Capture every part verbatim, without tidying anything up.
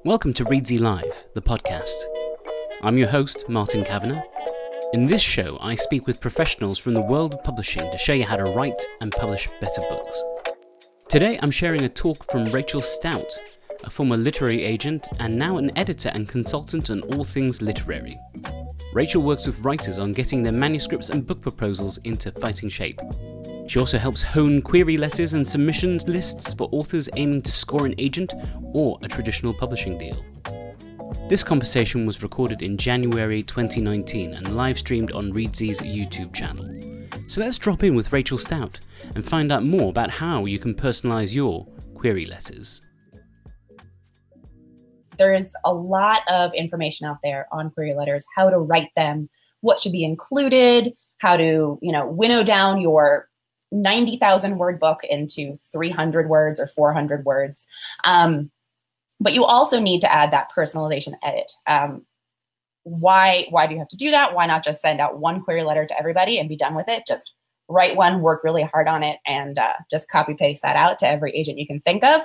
Welcome to Readsy Live, the podcast. I'm your host, Martin Kavanagh. In this show, I speak with professionals from the world of publishing to show you how to write and publish better books. Today, I'm sharing a talk from Rachel Stout, a former literary agent and now an editor and consultant on all things literary. Rachel works with writers on getting their manuscripts and book proposals into fighting shape. She also helps hone query letters and submissions lists for authors aiming to score an agent or a traditional publishing deal. This conversation was recorded in January twenty nineteen and live streamed on Readsy's YouTube channel. So let's drop in with Rachel Stout and find out more about how you can personalize your query letters. There's a lot of information out there on query letters, how to write them, what should be included, how to, you know, winnow down your ninety thousand word book into three hundred words or four hundred words. Um, but you also need to add that personalization edit. Um, why, why do you have to do that? Why not just send out one query letter to everybody and be done with it? Just write one, work really hard on it, and uh, just copy paste that out to every agent you can think of.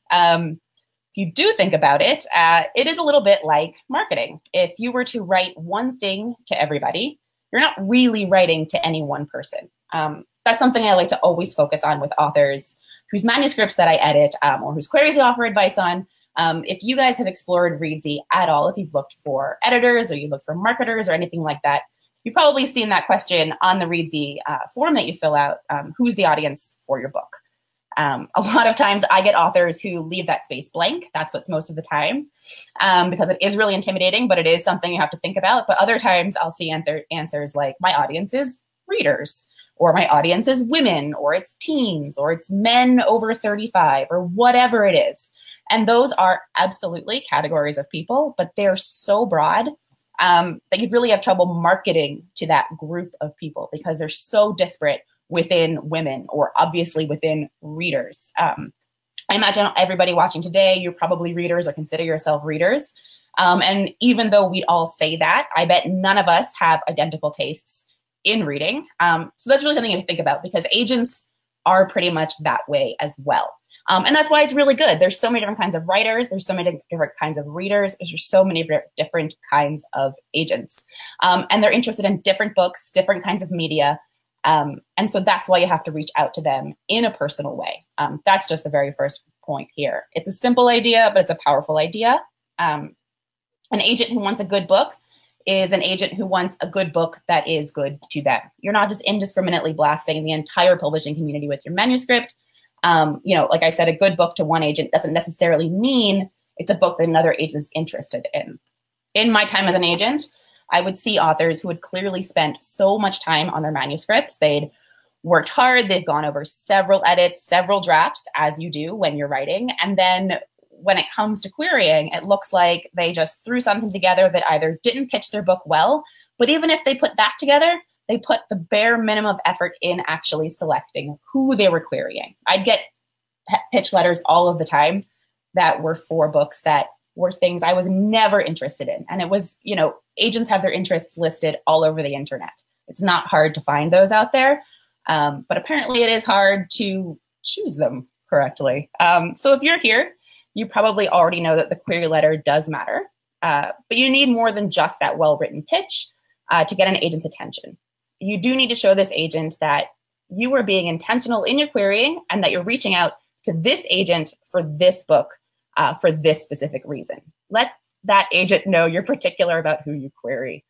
Um, If you do think about it, uh, it is a little bit like marketing. If you were to write one thing to everybody, you're not really writing to any one person. Um, that's something I like to always focus on with authors whose manuscripts that I edit um, or whose queries I offer advice on. Um, if you guys have explored Readsy at all, if you've looked for editors or you look for marketers or anything like that, you've probably seen that question on the Readsy uh, form that you fill out, um, who's the audience for your book? Um, a lot of times I get authors who leave that space blank. That's what's most of the time, um, because it is really intimidating, but it is something you have to think about. But other times I'll see answer- answers like, my audience is readers, or my audience is women, or it's teens, or it's men over thirty-five, or whatever it is. And those are absolutely categories of people, but they're so broad um, that you really have trouble marketing to that group of people because they're so disparate within women or obviously within readers. Um, I imagine everybody watching today, you're probably readers or consider yourself readers. Um, and even though we all say that, I bet none of us have identical tastes in reading. Um, so that's really something to think about because agents are pretty much that way as well. Um, and that's why it's really good. There's so many different kinds of writers. There's so many different kinds of readers. There's so many different kinds of agents. Um, and they're interested in different books, different kinds of media. Um, and so that's why you have to reach out to them in a personal way. Um, that's just the very first point here. It's a simple idea, but it's a powerful idea. Um, an agent who wants a good book is an agent who wants a good book that is good to them. You're not just indiscriminately blasting the entire publishing community with your manuscript. Um, you know, like I said, a good book to one agent doesn't necessarily mean it's a book that another agent is interested in. In my time as an agent, I would see authors who had clearly spent so much time on their manuscripts. They'd worked hard. They've gone over several edits, several drafts, as you do when you're writing. And then when it comes to querying, it looks like they just threw something together that either didn't pitch their book well, but even if they put that together, they put the bare minimum of effort in actually selecting who they were querying. I'd get pitch letters all of the time that were for books that were things I was never interested in. And it was, you know, agents have their interests listed all over the internet. It's not hard to find those out there, um, but apparently it is hard to choose them correctly. Um, so if you're here, you probably already know that the query letter does matter, uh, but you need more than just that well-written pitch uh, to get an agent's attention. You do need to show this agent that you are being intentional in your querying and that you're reaching out to this agent for this book uh, for this specific reason. Let that agent know you're particular about who you query.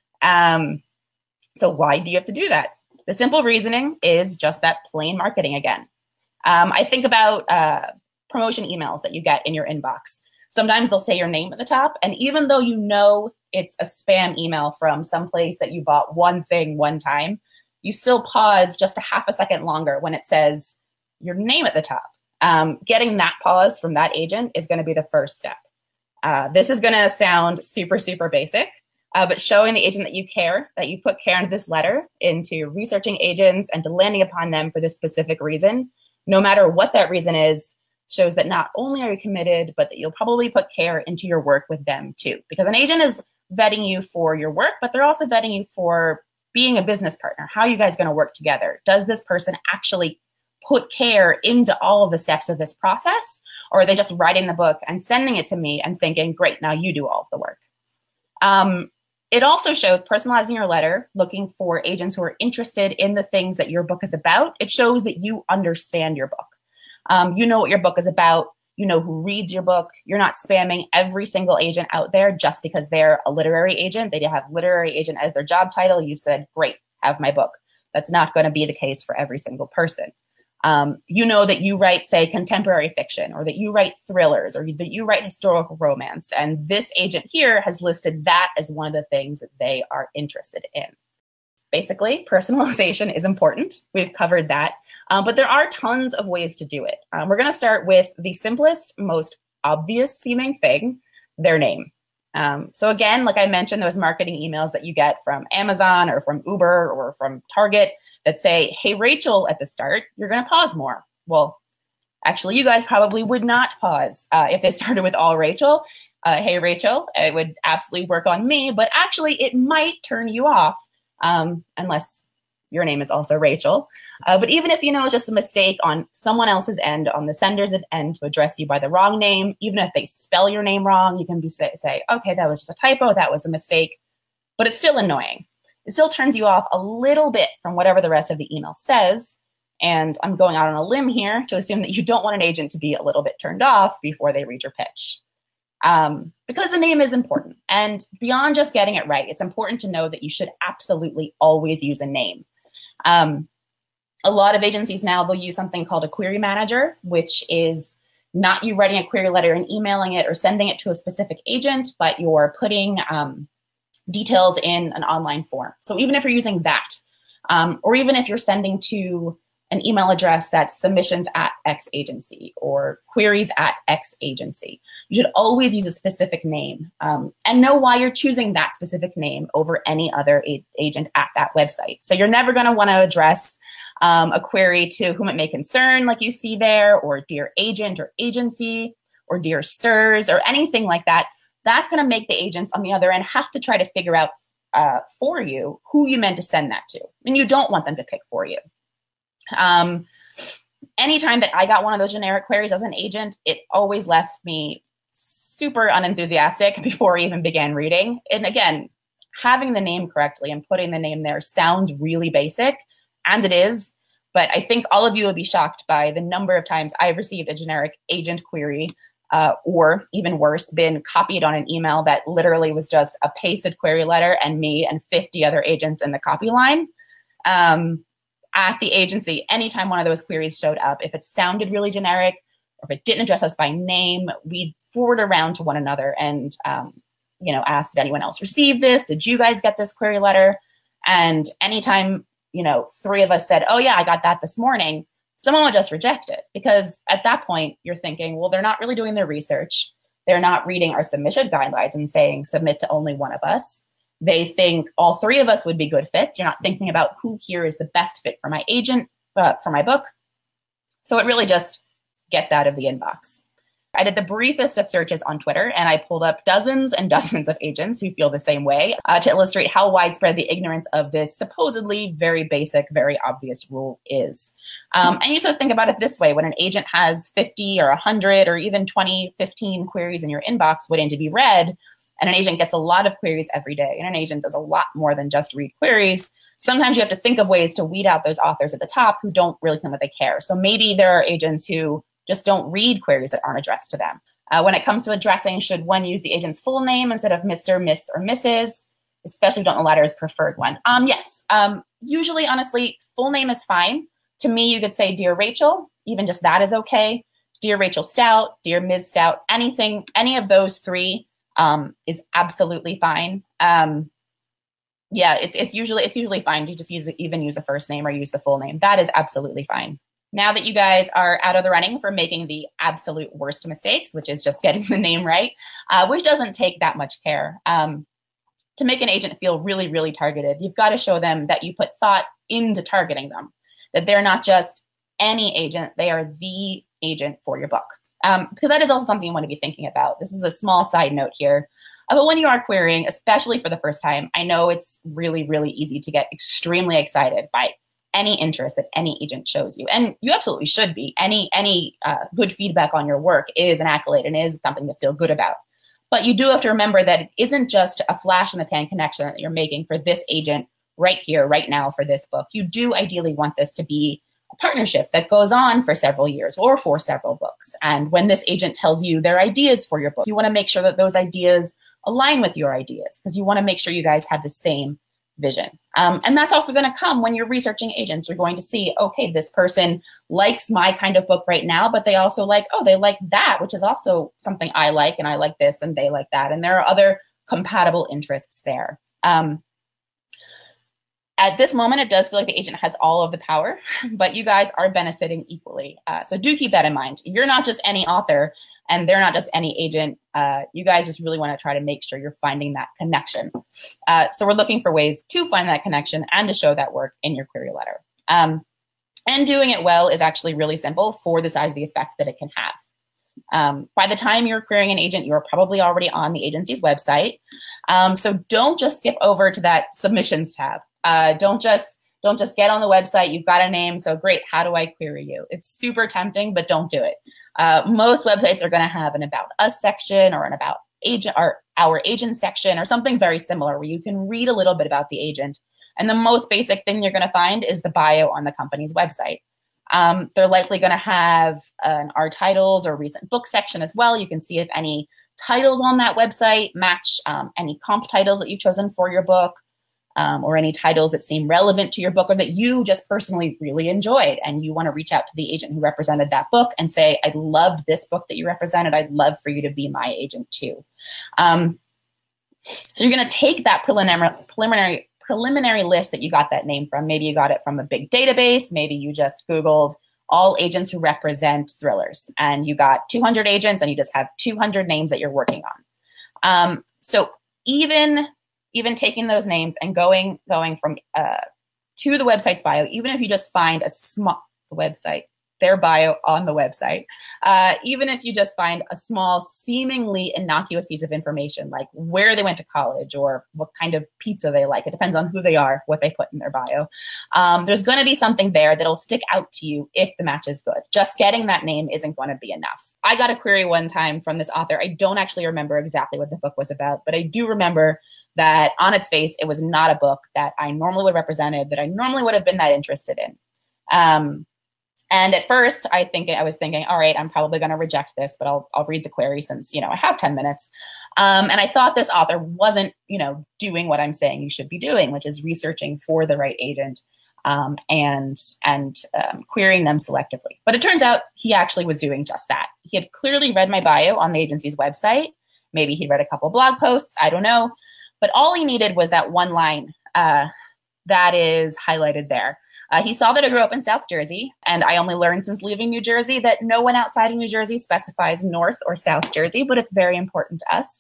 Um, so why do you have to do that? The simple reasoning is just that plain marketing again. Um, I think about uh, promotion emails that you get in your inbox. Sometimes they'll say your name at the top. And even though you know it's a spam email from someplace that you bought one thing one time, you still pause just a half a second longer when it says your name at the top. Um, getting that pause from that agent is going to be the first step. Uh, this is going to sound super, super basic, uh, but showing the agent that you care, that you put care into this letter, into researching agents and to landing upon them for this specific reason, no matter what that reason is, shows that not only are you committed, but that you'll probably put care into your work with them too. Because an agent is vetting you for your work, but they're also vetting you for being a business partner. How are you guys going to work together? Does this person actually put care into all of the steps of this process? Or are they just writing the book and sending it to me and thinking, great, now you do all of the work? Um, it also shows personalizing your letter, looking for agents who are interested in the things that your book is about. It shows that you understand your book. Um, you know what your book is about. You know who reads your book. You're not spamming every single agent out there just because they're a literary agent. They have literary agent as their job title. You said, great, have my book. That's not going to be the case for every single person. Um, you know that you write, say, contemporary fiction, or that you write thrillers, or that you write historical romance. And this agent here has listed that as one of the things that they are interested in. Basically, personalization is important. We've covered that. Um, but there are tons of ways to do it. Um, we're going to start with the simplest, most obvious seeming thing, their name. Um, so again, like I mentioned, those marketing emails that you get from Amazon or from Uber or from Target that say, hey, Rachel, at the start, you're going to pause more. Well, actually, you guys probably would not pause uh, if they started with all Rachel. Uh, hey, Rachel, it would absolutely work on me, but actually it might turn you off. Um, unless your name is also Rachel. Uh, but even if you know it's just a mistake on someone else's end, on the sender's end, to address you by the wrong name, even if they spell your name wrong, you can be say, say, okay, that was just a typo, that was a mistake, but it's still annoying. It still turns you off a little bit from whatever the rest of the email says. And I'm going out on a limb here to assume that you don't want an agent to be a little bit turned off before they read your pitch. Um, because the name is important. And beyond just getting it right, it's important to know that you should absolutely always use a name. Um, a lot of agencies now, they'll use something called a query manager, which is not you writing a query letter and emailing it or sending it to a specific agent, but you're putting um, details in an online form. So even if you're using that, um, or even if you're sending to an email address that's submissions at X agency or queries at X agency, you should always use a specific name um, and know why you're choosing that specific name over any other a- agent at that website. So you're never going to want to address um, a query to whom it may concern, like you see there, or dear agent or agency, or dear sirs, or anything like that. That's going to make the agents on the other end have to try to figure out uh, for you who you meant to send that to. And you don't want them to pick for you. Um, anytime that I got one of those generic queries as an agent, it always left me super unenthusiastic before I even began reading. And again, having the name correctly and putting the name there sounds really basic, and it is, but I think all of you will be shocked by the number of times I've received a generic agent query, uh, or even worse, been copied on an email that literally was just a pasted query letter and me and fifty other agents in the copy line. Um, At the agency, anytime one of those queries showed up, if it sounded really generic or if it didn't address us by name, we'd forward around to one another and, um, you know, ask, did anyone else receive this? Did you guys get this query letter? And anytime, you know, three of us said, oh yeah, I got that this morning, someone would just reject it, because at that point you're thinking, well, they're not really doing their research. They're not reading our submission guidelines and saying submit to only one of us. They think all three of us would be good fits. You're not thinking about who here is the best fit for my agent, uh, for my book. So it really just gets out of the inbox. I did the briefest of searches on Twitter, and I pulled up dozens and dozens of agents who feel the same way uh, to illustrate how widespread the ignorance of this supposedly very basic, very obvious rule is. Um, and you sort of think about it this way: when an agent has fifty or one hundred or even twenty, fifteen queries in your inbox waiting to be read, and an agent gets a lot of queries every day, and an agent does a lot more than just read queries, sometimes you have to think of ways to weed out those authors at the top who don't really think that they care. So maybe there are agents who just don't read queries that aren't addressed to them. Uh, when it comes to addressing, should one use the agent's full name instead of Mister, Miss, or Missus, especially if you don't know the letter's preferred one? Um, yes, um, usually, honestly, full name is fine. To me, you could say, Dear Rachel, even just that is okay. Dear Rachel Stout, Dear Miz Stout, anything, any of those three um, is absolutely fine. Um, yeah, it's it's usually it's usually fine to just use even use a first name or use the full name. That is absolutely fine. Now that you guys are out of the running for making the absolute worst mistakes, which is just getting the name right, uh, which doesn't take that much care. Um, to make an agent feel really, really targeted, you've got to show them that you put thought into targeting them, that they're not just any agent, they are the agent for your book. Um, because that is also something you want to be thinking about. This is a small side note here. Uh, but when you are querying, especially for the first time, I know it's really, really easy to get extremely excited by any interest that any agent shows you. And you absolutely should be. Any, any uh, good feedback on your work is an accolade and is something to feel good about. But you do have to remember that it isn't just a flash in the pan connection that you're making for this agent right here, right now for this book. You do ideally want this to be a partnership that goes on for several years or for several books. And when this agent tells you their ideas for your book, you want to make sure that those ideas align with your ideas, because you want to make sure you guys have the same vision. Um, and that's also going to come when you're researching agents. You're going to see, okay, this person likes my kind of book right now, but they also like, oh, they like that, which is also something I like, and I like this and they like that. And there are other compatible interests there. Um, At this moment, it does feel like the agent has all of the power, but you guys are benefiting equally. Uh, so do keep that in mind. You're not just any author, and they're not just any agent. Uh, you guys just really want to try to make sure you're finding that connection. Uh, so we're looking for ways to find that connection and to show that work in your query letter. Um, and doing it well is actually really simple for the size of the effect that it can have. Um, by the time you're querying an agent, you're probably already on the agency's website. Um, so don't just skip over to that submissions tab. Uh, don't just don't just get on the website. You've got a name, so great. How do I query you? It's super tempting, but don't do it. Uh, most websites are going to have an About Us section or an About Agent or Our Agent section or something very similar where you can read a little bit about the agent. And the most basic thing you're going to find is the bio on the company's website. Um, they're likely going to have an Our Titles or Recent Book section as well. You can see if any titles on that website match um, any comp titles that you've chosen for your book. Um, or any titles that seem relevant to your book or that you just personally really enjoyed, and you want to reach out to the agent who represented that book and say, I loved this book that you represented. I'd love for you to be my agent too. Um, so you're going to take that preliminary, preliminary, preliminary list that you got that name from. Maybe you got it from a big database. Maybe you just Googled all agents who represent thrillers, and you got two hundred agents and you just have two hundred names that you're working on. Um, so even Even taking those names and going going from uh, to the website's bio, even if you just find a small the website, their bio on the website, uh, even if you just find a small, seemingly innocuous piece of information, like where they went to college or what kind of pizza they like, it depends on who they are, what they put in their bio. Um, there's going to be something there that'll stick out to you if the match is good. Just getting that name isn't going to be enough. I got a query one time from this author. I don't actually remember exactly what the book was about, but I do remember that on its face, it was not a book that I normally would have represented, that I normally would have been that interested in. Um, And at first, I think I was thinking, all right, I'm probably going to reject this, but I'll I'll read the query since, you know, I have ten minutes. Um, and I thought this author wasn't, you know, doing what I'm saying you should be doing, which is researching for the right agent um, and and um, querying them selectively. But it turns out he actually was doing just that. He had clearly read my bio on the agency's website. Maybe he'd read a couple blog posts. I don't know. But all he needed was that one line uh, that is highlighted there. Uh, he saw that I grew up in South Jersey, and I only learned since leaving New Jersey that no one outside of New Jersey specifies North or South Jersey, but it's very important to us.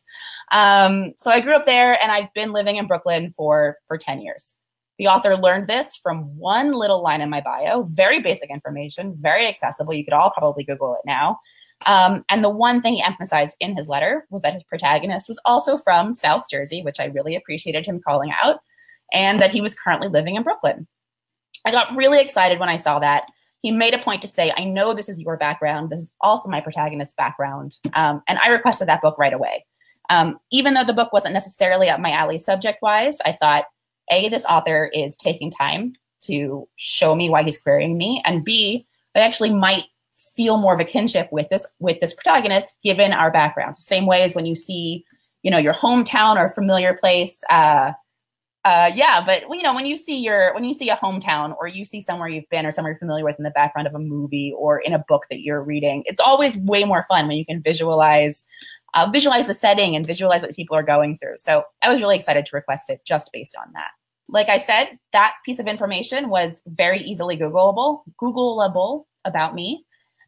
Um, so I grew up there, and I've been living in Brooklyn for, for ten years. The author learned this from one little line in my bio, very basic information, very accessible. You could all probably Google it now. Um, and the one thing he emphasized in his letter was that his protagonist was also from South Jersey, which I really appreciated him calling out, and that he was currently living in Brooklyn. I got really excited when I saw that. He made a point to say, I know this is your background. This is also my protagonist's background. Um, and I requested that book right away. Um, even though the book wasn't necessarily up my alley subject-wise, I thought, A, this author is taking time to show me why he's querying me, and B, I actually might feel more of a kinship with this with this protagonist given our backgrounds. Same way as when you see, you know, your hometown or familiar place. Uh, Uh, yeah, but you know, when you see your when you see a hometown or you see somewhere you've been or somewhere you're familiar with in the background of a movie or in a book that you're reading, it's always way more fun when you can visualize uh, visualize the setting and visualize what people are going through. So I was really excited to request it just based on that. Like I said, that piece of information was very easily Googleable, Googleable about me.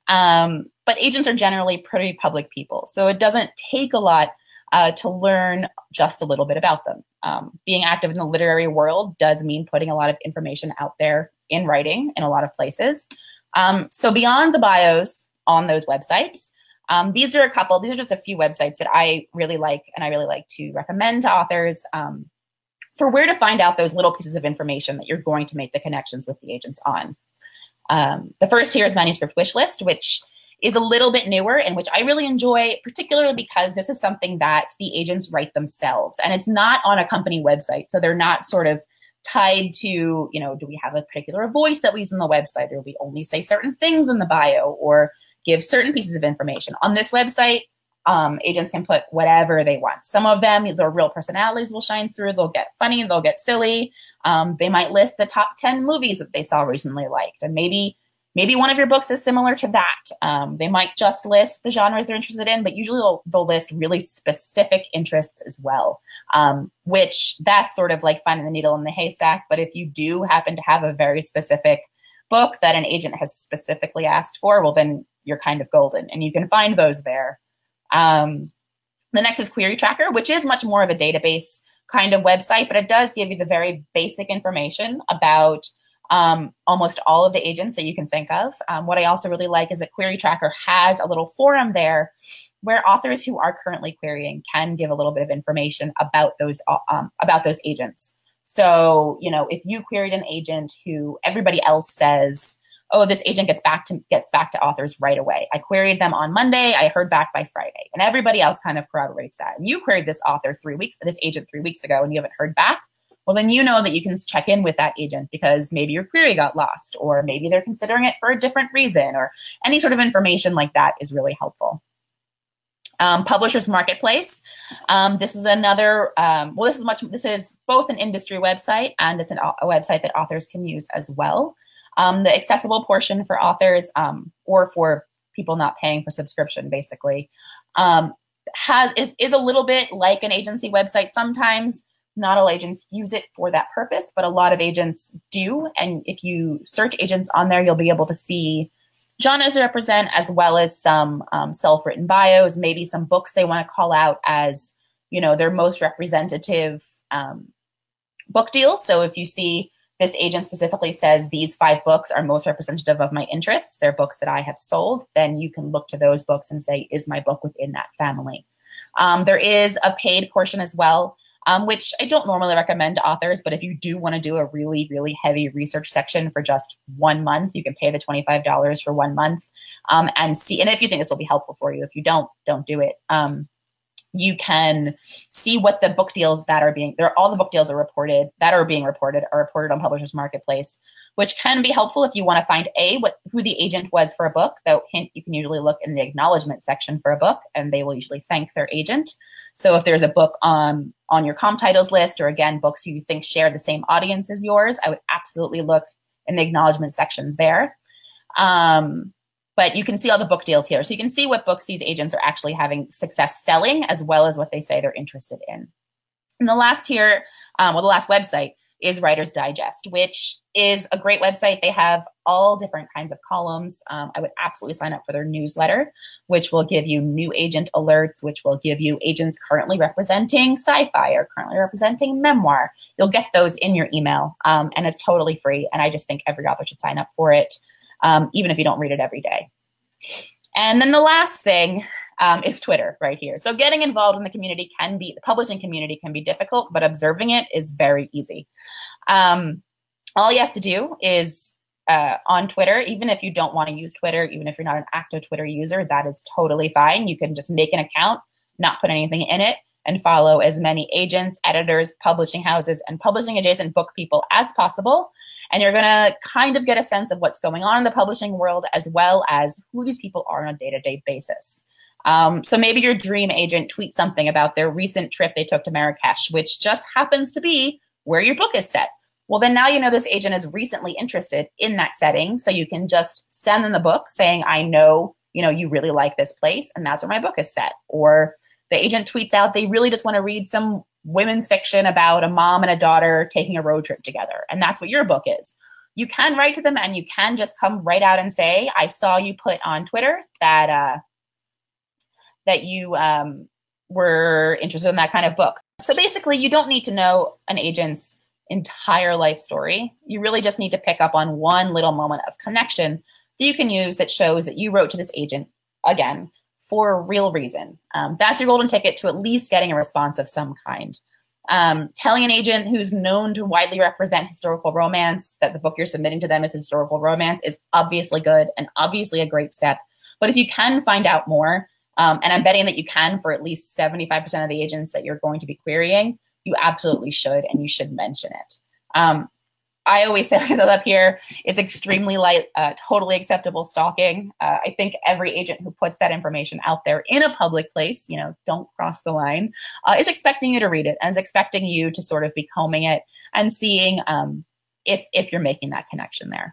Um, but agents are generally pretty public people, so it doesn't take a lot uh, to learn just a little bit about them. Um, being active in the literary world does mean putting a lot of information out there in writing in a lot of places. Um, so beyond the bios on those websites, um, these are a couple, these are just a few websites that I really like and I really like to recommend to authors um, for where to find out those little pieces of information that you're going to make the connections with the agents on. Um, the first here is manuscript wish list, which is a little bit newer and which I really enjoy, particularly because this is something that the agents write themselves, and it's not on a company website. So they're not sort of tied to, you know, do we have a particular voice that we use on the website, or we only say certain things in the bio or give certain pieces of information. On this website, um, agents can put whatever they want. Some of them, their real personalities will shine through. They'll get funny, they'll get silly. Um, they might list the top ten movies that they saw recently liked, and maybe Maybe one of your books is similar to that. Um, they might just list the genres they're interested in, but usually they'll, they'll list really specific interests as well, um, which that's sort of like finding the needle in the haystack. But if you do happen to have a very specific book that an agent has specifically asked for, well, then you're kind of golden, and you can find those there. Um, the next is Query Tracker, which is much more of a database kind of website, but it does give you the very basic information about Um, almost all of the agents that you can think of. Um, what I also really like is that Query Tracker has a little forum there where authors who are currently querying can give a little bit of information about those um, about those agents. So, you know, if you queried an agent who everybody else says, oh, this agent gets back to gets back to authors right away. I queried them on Monday, I heard back by Friday, and everybody else kind of corroborates that. And you queried this author three weeks, this agent three weeks ago, and you haven't heard back. Well, then you know that you can check in with that agent because maybe your query got lost, or maybe they're considering it for a different reason, or any sort of information like that is really helpful. Um, Publishers Marketplace. Um, this is another, um, well, this is much, this is both an industry website and it's an, a website that authors can use as well. Um, the accessible portion for authors um, or for people not paying for subscription, basically, um, has is, is a little bit like an agency website sometimes. Not all agents use it for that purpose, but a lot of agents do. And if you search agents on there, you'll be able to see genres they represent, as well as some um, self-written bios, maybe some books they want to call out as, you know, their most representative um, book deals. So if you see this agent specifically says these five books are most representative of my interests, they're books that I have sold, then you can look to those books and say, is my book within that family? Um, there is a paid portion as well. Um, which I don't normally recommend to authors, but if you do want to do a really, really heavy research section for just one month, you can pay the twenty-five dollars for one month um, and see. And if you think this will be helpful for you, if you don't, don't do it. Um, you can see what the book deals that are being there. All the book deals are reported that are being reported are reported on Publishers Marketplace, which can be helpful if you want to find a what who the agent was for a book. Though hint, you can usually look in the acknowledgement section for a book, and they will usually thank their agent. So if there's a book on on your com titles list, or again books you think share the same audience as yours, I would absolutely look in the acknowledgement sections there. Um, But you can see all the book deals here. So you can see what books these agents are actually having success selling, as well as what they say they're interested in. And the last here, um, well, the last website is Writer's Digest, which is a great website. They have all different kinds of columns. Um, I would absolutely sign up for their newsletter, which will give you new agent alerts, which will give you agents currently representing sci-fi or currently representing memoir. You'll get those in your email, um, and it's totally free. And I just think every author should sign up for it. Um, even if you don't read it every day. And then the last thing um, is Twitter right here. So getting involved in the community can be, the publishing community can be difficult, but observing it is very easy. Um, all you have to do is uh, on Twitter, even if you don't want to use Twitter, even if you're not an active Twitter user, that is totally fine. You can just make an account, not put anything in it, and follow as many agents, editors, publishing houses, and publishing adjacent book people as possible. And you're going to kind of get a sense of what's going on in the publishing world, as well as who these people are on a day-to-day basis. Um, so maybe your dream agent tweets something about their recent trip they took to Marrakesh, which just happens to be where your book is set. Well, then now you know this agent is recently interested in that setting. So you can just send them the book saying, I know, you know, you really like this place, and that's where my book is set. Or the agent tweets out, they really just want to read some women's fiction about a mom and a daughter taking a road trip together. And that's what your book is. You can write to them, and you can just come right out and say, I saw you put on Twitter that uh, that you um, were interested in that kind of book. So basically, you don't need to know an agent's entire life story. You really just need to pick up on one little moment of connection that you can use that shows that you wrote to this agent, again, for a real reason. Um, that's your golden ticket to at least getting a response of some kind. Um, telling an agent who's known to widely represent historical romance that the book you're submitting to them is historical romance is obviously good and obviously a great step. But if you can find out more, um, and I'm betting that you can for at least seventy-five percent of the agents that you're going to be querying, you absolutely should, and you should mention it. Um, I always say myself up here, it's extremely light, uh, totally acceptable stalking. Uh, I think every agent who puts that information out there in a public place, you know, don't cross the line, uh, is expecting you to read it and is expecting you to sort of be combing it and seeing um, if, if you're making that connection there.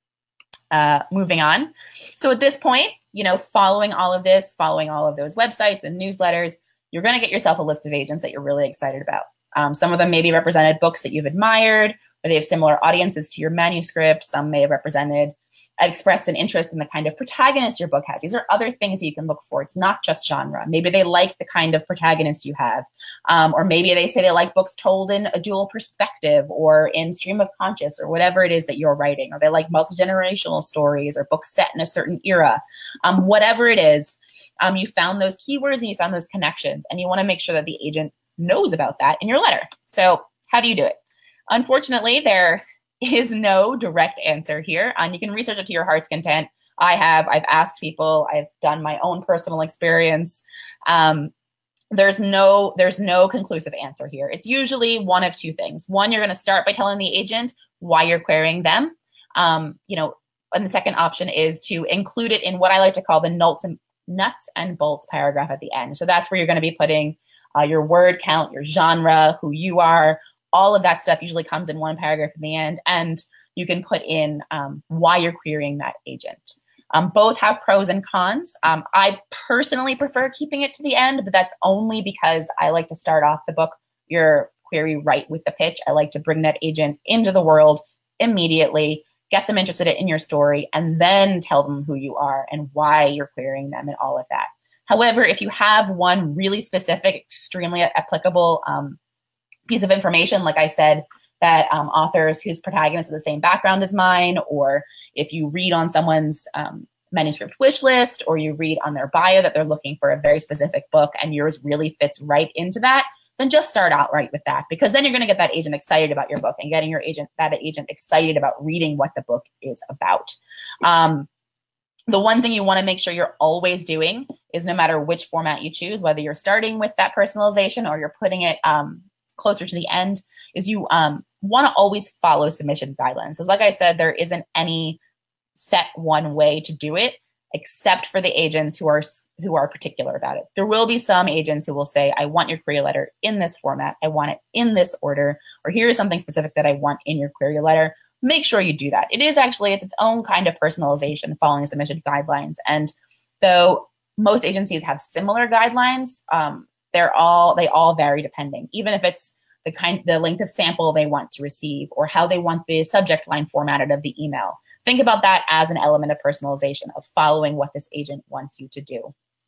Uh, moving on. So at this point, you know, following all of this, following all of those websites and newsletters, you're going to get yourself a list of agents that you're really excited about. Um, some of them maybe represented books that you've admired, or they have similar audiences to your manuscript. Some may have represented, expressed an interest in the kind of protagonist your book has. These are other things that you can look for. It's not just genre. Maybe they like the kind of protagonist you have. Um, or maybe they say they like books told in a dual perspective or in stream of conscious or whatever it is that you're writing. Or they like multi-generational stories or books set in a certain era. Um, whatever it is, um, you found those keywords and you found those connections. And you want to make sure that the agent knows about that in your letter. So how do you do it? Unfortunately, there is no direct answer here. And you can research it to your heart's content. I have, I've asked people, I've done my own personal experience. Um, there's no, there's no conclusive answer here. It's usually one of two things. One, you're going to start by telling the agent why you're querying them. Um, you know, and the second option is to include it in what I like to call the nuts and, nuts and bolts paragraph at the end. So that's where you're going to be putting uh, your word count, your genre, who you are. All of that stuff usually comes in one paragraph in the end, and you can put in um, why you're querying that agent. Um, both have pros and cons. Um, I personally prefer keeping it to the end, but that's only because I like to start off the book, your query, right with the pitch. I like to bring that agent into the world immediately, get them interested in your story, and then tell them who you are and why you're querying them and all of that. However, if you have one really specific, extremely applicable um, piece of information, like I said, that um, authors whose protagonists have the same background as mine, or if you read on someone's um, manuscript wish list, or you read on their bio that they're looking for a very specific book and yours really fits right into that, then just start out right with that, because then you're going to get that agent excited about your book and getting your agent, that agent excited about reading what the book is about. Um, the one thing you want to make sure you're always doing is, no matter which format you choose, whether you're starting with that personalization or you're putting it um, closer to the end, is you um, want to always follow submission guidelines. So like I said, there isn't any set one way to do it, except for the agents who are who are particular about it. There will be some agents who will say, I want your query letter in this format. I want it in this order, or here's something specific that I want in your query letter. Make sure you do that. It is actually, it's its own kind of personalization following submission guidelines. And though most agencies have similar guidelines, um, They're all, they all vary depending, even if it's the kind, the length of sample they want to receive or how they want the subject line formatted of the email. Think about that as an element of personalization, of following what this agent wants you to do.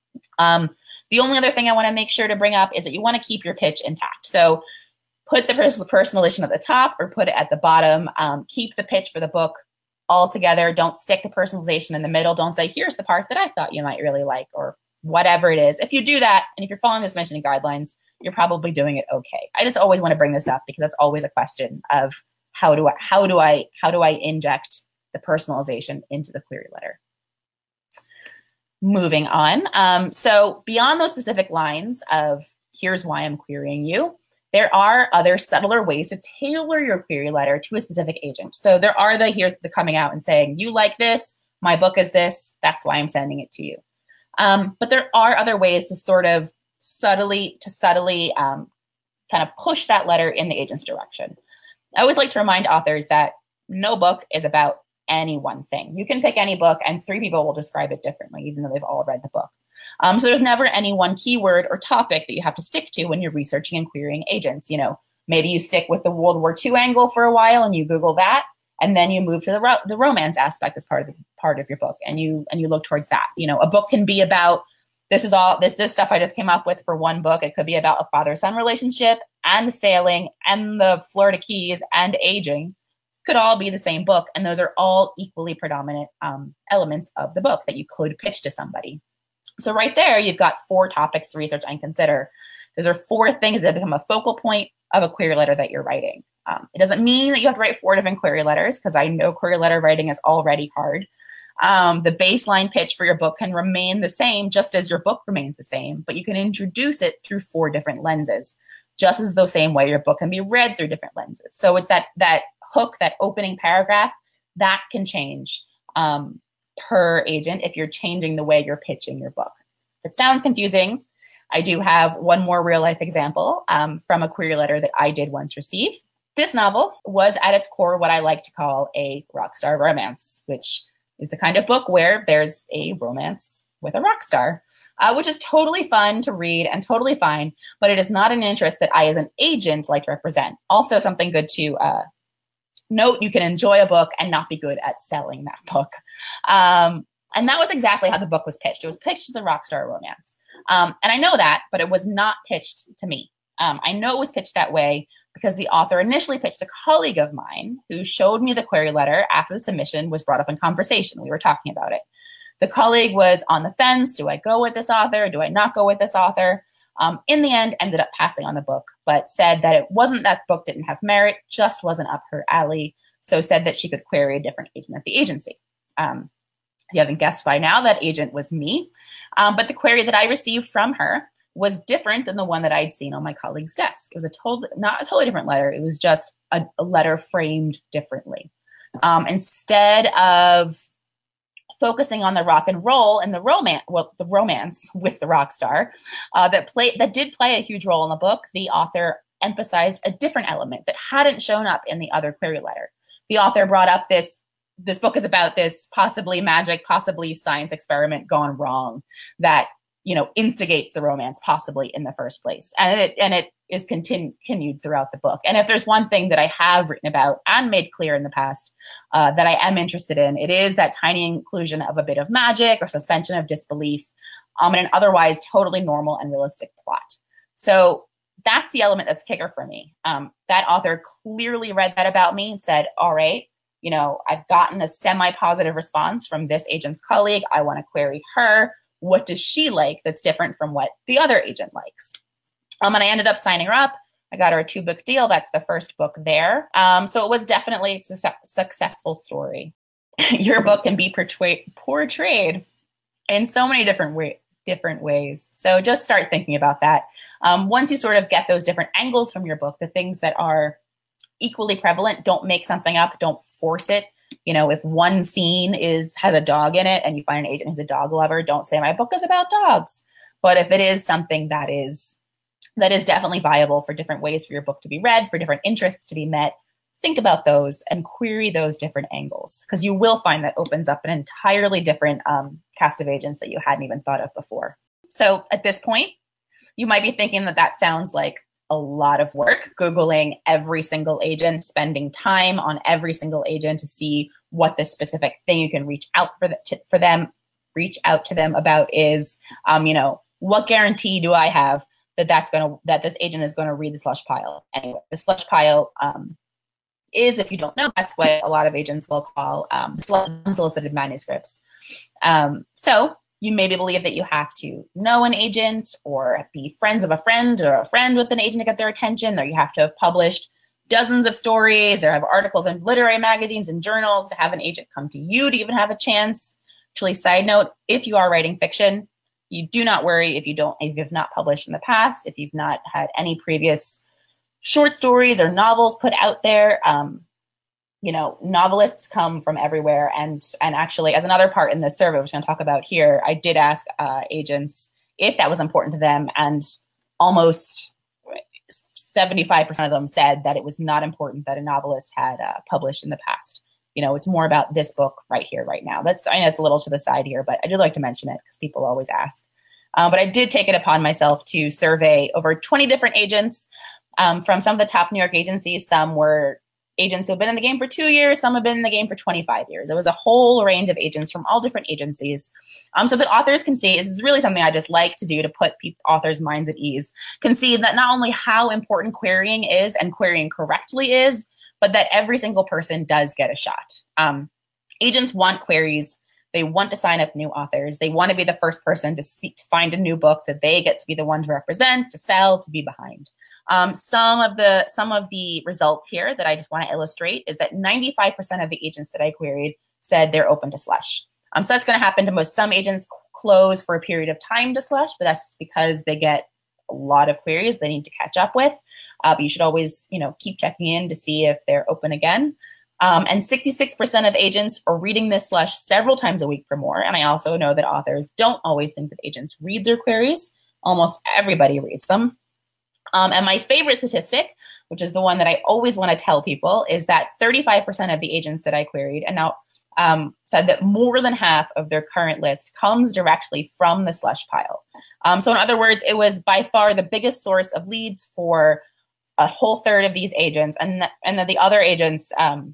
Um, the only other thing I want to make sure to bring up is that you want to keep your pitch intact. So put the personalization at the top or put it at the bottom. Um, keep the pitch for the book all together. Don't stick the personalization in the middle. Don't say, here's the part that I thought you might really like, or whatever it is. If you do that, and if you're following the submission guidelines, you're probably doing it okay. I just always want to bring this up because that's always a question of how do I, how do I, how do I inject the personalization into the query letter? Moving on. Um, so beyond those specific lines of here's why I'm querying you, there are other subtler ways to tailor your query letter to a specific agent. So there are the, here's the coming out and saying, you like this, my book is this, that's why I'm sending it to you. Um, but there are other ways to sort of subtly, to subtly um, kind of push that letter in the agent's direction. I always like to remind authors that no book is about any one thing. You can pick any book and three people will describe it differently, even though they've all read the book. Um, so there's never any one keyword or topic that you have to stick to when you're researching and querying agents. You know, maybe you stick with the World War Two angle for a while and you Google that, and then you move to the ro the romance aspect that's part of the part of your book, and you and you look towards that. You know, a book can be about this is all this this stuff I just came up with for one book. It could be about a father-son relationship and sailing and the Florida Keys and aging. Could all be the same book, and those are all equally predominant um, elements of the book that you could pitch to somebody. So right there, you've got four topics to research and consider. Those are four things that become a focal point of a query letter that you're writing. Um, it doesn't mean that you have to write four different query letters, because I know query letter writing is already hard. Um, the baseline pitch for your book can remain the same, just as your book remains the same, but you can introduce it through four different lenses, just as the same way your book can be read through different lenses. So it's that that hook, that opening paragraph, that can change um, per agent if you're changing the way you're pitching your book. If it sounds confusing, I do have one more real life example um, from a query letter that I did once receive. This novel was at its core what I like to call a rock star romance, which is the kind of book where there's a romance with a rock star, uh, which is totally fun to read and totally fine, but it is not an interest that I as an agent like to represent. Also something good to uh, note, you can enjoy a book and not be good at selling that book. Um, and that was exactly how the book was pitched. It was pitched as a rock star romance. Um, and I know that, but it was not pitched to me. Um, I know it was pitched that way because the author initially pitched a colleague of mine who showed me the query letter after the submission was brought up in conversation. We were talking about it. The colleague was on the fence. Do I go with this author? Do I not go with this author? Um, in the end, ended up passing on the book, but said that it wasn't that the book didn't have merit, just wasn't up her alley. So said that she could query a different agent at the agency. Um, if you haven't guessed by now, that agent was me. Um, but the query that I received from her was different than the one that I'd seen on my colleague's desk. It was a total, not a totally different letter. It was just a, a letter framed differently. Um, instead of focusing on the rock and roll and the romance, well, the romance with the rock star uh, that play that did play a huge role in the book, the author emphasized a different element that hadn't shown up in the other query letter. The author brought up this. This book is about this possibly magic, possibly science experiment gone wrong that, you know, instigates the romance possibly in the first place. And it, and it is continu- continued throughout the book. And if there's one thing that I have written about and made clear in the past uh, that I am interested in, it is that tiny inclusion of a bit of magic or suspension of disbelief um, in an otherwise totally normal and realistic plot. So that's the element that's kicker for me. Um, that author clearly read that about me and said, all right, you know, I've gotten a semi-positive response from this agent's colleague. I want to query her. What does she like that's different from what the other agent likes? Um, and I ended up signing her up. I got her a two book deal. That's the first book there. Um, so it was definitely a su- successful story. Your book can be portray- portrayed in so many different way- different ways. So just start thinking about that. Um, once you sort of get those different angles from your book, the things that are equally prevalent, don't make something up, don't force it. You know, if one scene is has a dog in it and you find an agent who's a dog lover, don't say my book is about dogs. But if it is something that is that is definitely viable for different ways for your book to be read, for different interests to be met, think about those and query those different angles, because you will find that opens up an entirely different um, cast of agents that you hadn't even thought of before. So at this point, you might be thinking that that sounds like a lot of work, Googling every single agent, spending time on every single agent to see what the specific thing you can reach out for, the, to, for them, reach out to them about is, um, you know, what guarantee do I have that that's going to, that this agent is going to read the slush pile? Anyway, the slush pile um, is, if you don't know, that's what a lot of agents will call um, unsolicited manuscripts. Um, so you maybe believe that you have to know an agent or be friends of a friend or a friend with an agent to get their attention, or you have to have published dozens of stories or have articles in literary magazines and journals to have an agent come to you to even have a chance. Actually, side note, if you are writing fiction, you do not worry if you don't, if you've not published in the past, if you've not had any previous short stories or novels put out there. Um, you know, novelists come from everywhere. And, and actually, as another part in this survey, which I'm going to talk about here, I did ask uh, agents if that was important to them. And almost seventy-five percent of them said that it was not important that a novelist had uh, published in the past. You know, it's more about this book right here, right now. That's, I know it's a little to the side here, but I do like to mention it because people always ask. Um, but I did take it upon myself to survey over twenty different agents um, from some of the top New York agencies. Some were agents who have been in the game for two years. Some have been in the game for twenty-five years. It was a whole range of agents from all different agencies. Um, so that authors can see, this is really something I just like to do to put pe- authors' minds at ease, can see that not only how important querying is and querying correctly is, but that every single person does get a shot. Um, agents want queries They want to sign up new authors. They want to be the first person to see, to find a new book that they get to be the one to represent, to sell, to be behind. Um, some of the some of the results here that I just want to illustrate is that ninety-five percent of the agents that I queried said they're open to slush. Um, so that's going to happen to most. Some agents close for a period of time to slush, but that's just because they get a lot of queries they need to catch up with. Uh, but you should always, you know, keep checking in to see if they're open again. Um, and sixty-six percent of agents are reading this slush several times a week or more. And I also know that authors don't always think that agents read their queries. Almost everybody reads them. Um, and my favorite statistic, which is the one that I always want to tell people, is that thirty-five percent of the agents that I queried and now um, said that more than half of their current list comes directly from the slush pile. Um, so in other words, it was by far the biggest source of leads for a whole third of these agents. And, th- and then the other agents, um,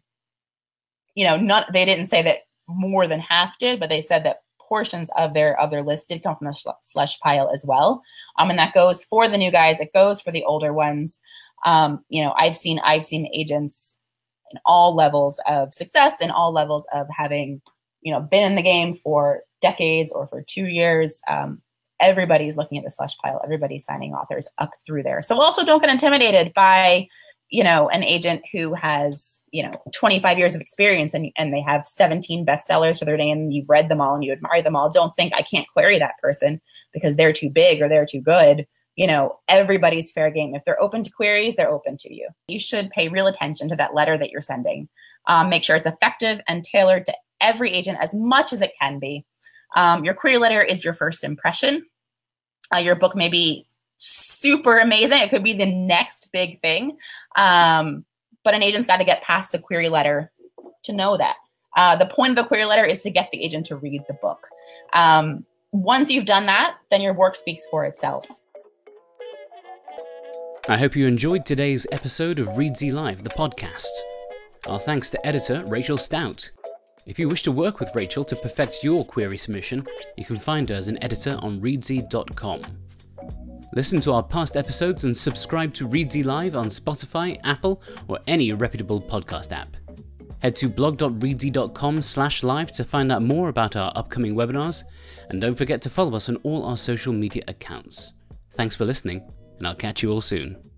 you know, not, they didn't say that more than half did, but they said that portions of their of their list did come from the sl- slush pile as well. Um, and that goes for the new guys. It goes for the older ones. Um, you know, I've seen I've seen agents in all levels of success and all levels of having, you know, been in the game for decades or for two years. Um, everybody's looking at the slush pile. Everybody's signing authors up through there. So also don't get intimidated by, you know, an agent who has, you know, twenty-five years of experience and, and they have seventeen bestsellers to their name and you've read them all and you admire them all. Don't think I can't query that person because they're too big or they're too good. You know, everybody's fair game. If they're open to queries, they're open to you. You should pay real attention to that letter that you're sending. Um, make sure it's effective and tailored to every agent as much as it can be. Um, your query letter is your first impression. Uh, your book may be super amazing. It could be the next big thing. Um, but an agent's got to get past the query letter to know that. Uh, the point of the query letter is to get the agent to read the book. Um, once you've done that, then your work speaks for itself. I hope you enjoyed today's episode of Reedsy Live, the podcast. Our thanks to editor Rachel Stout. If you wish to work with Rachel to perfect your query submission, you can find her as an editor on reedsy dot com. Listen to our past episodes and subscribe to Reedsy Live on Spotify, Apple, or any reputable podcast app. Head to blog dot reedsy dot com slash live to find out more about our upcoming webinars, and don't forget to follow us on all our social media accounts. Thanks for listening, and I'll catch you all soon.